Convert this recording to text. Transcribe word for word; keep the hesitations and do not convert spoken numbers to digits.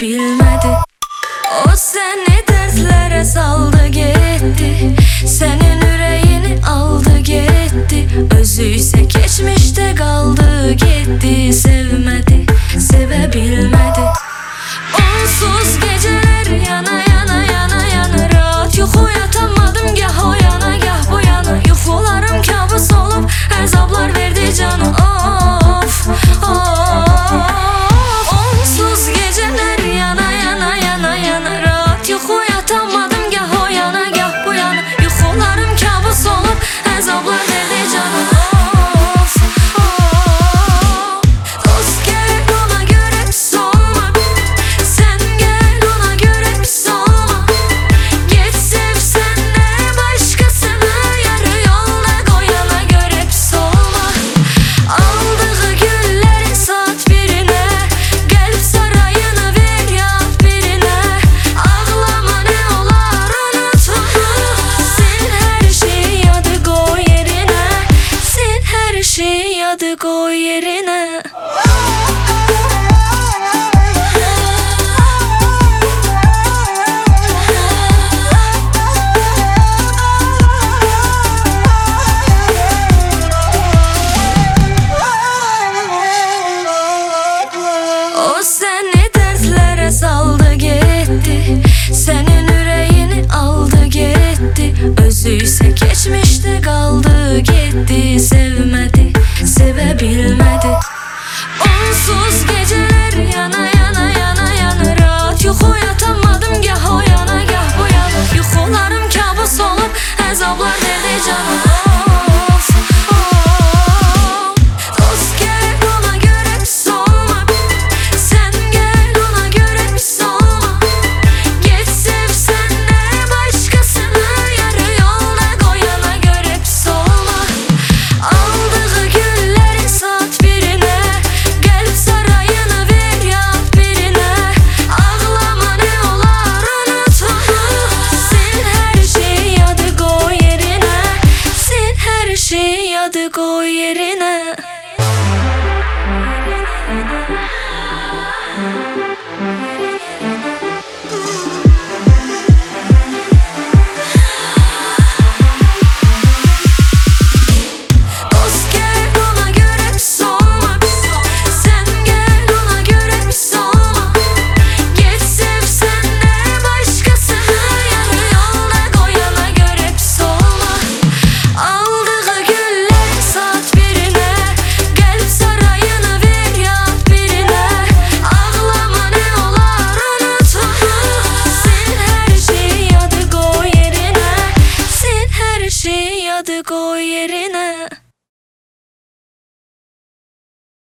bilmedi. O seni dertlere saldı gitti, senin yüreğini aldı gitti. Özü ise geçmişte kaldı gitti. Sevmedi, sevebilmedi. Onsuz geceler yana yana yana yana, rahat yok uyatamadım, gah o yana gah bu yana. Yuxularım kabus olup əzablar verdi canı, of of. Onsuz geceler yana yana yana yana, rahat yok uyatamadım, gah o yana gah bu yana. Yuxularım kabus olup əzablar verdi canı, of of. Dost gerek ona göre solma, sen gel ona göre solma. Geç sevsen de başkasını, yarı yolda koyana göre solma. Aldığı gülleri sat birine, kalp sarayını ver yat birine. Ağlama ne olar unutma, sil her şeyi yadı koy yerine. Sil her şeyi yadı koy yerine. O seni dertlere saldı gitti, senin yüreğini aldı gitti. Özü ise geçmişte kaldı gitti. Sevmedi, sevebilmedi. Onsuz geceler yana yana yana yana, rahat yok uyatamadım, gah o yana gah bu yana. Yuxularım kabus olup əzablar verdi canı, of of. Dost gerek ona göre solma, sen gel ona göre solma. Geç sevsen de başkasını, yarı yolda koyana göre solma. Aldığı gülleri sat birine, kalp sarayını ver yat birine. Ağlama ne olar unutma, sil her şeyi yadı koy yerine. Sil her şeyi yadı koy yerine.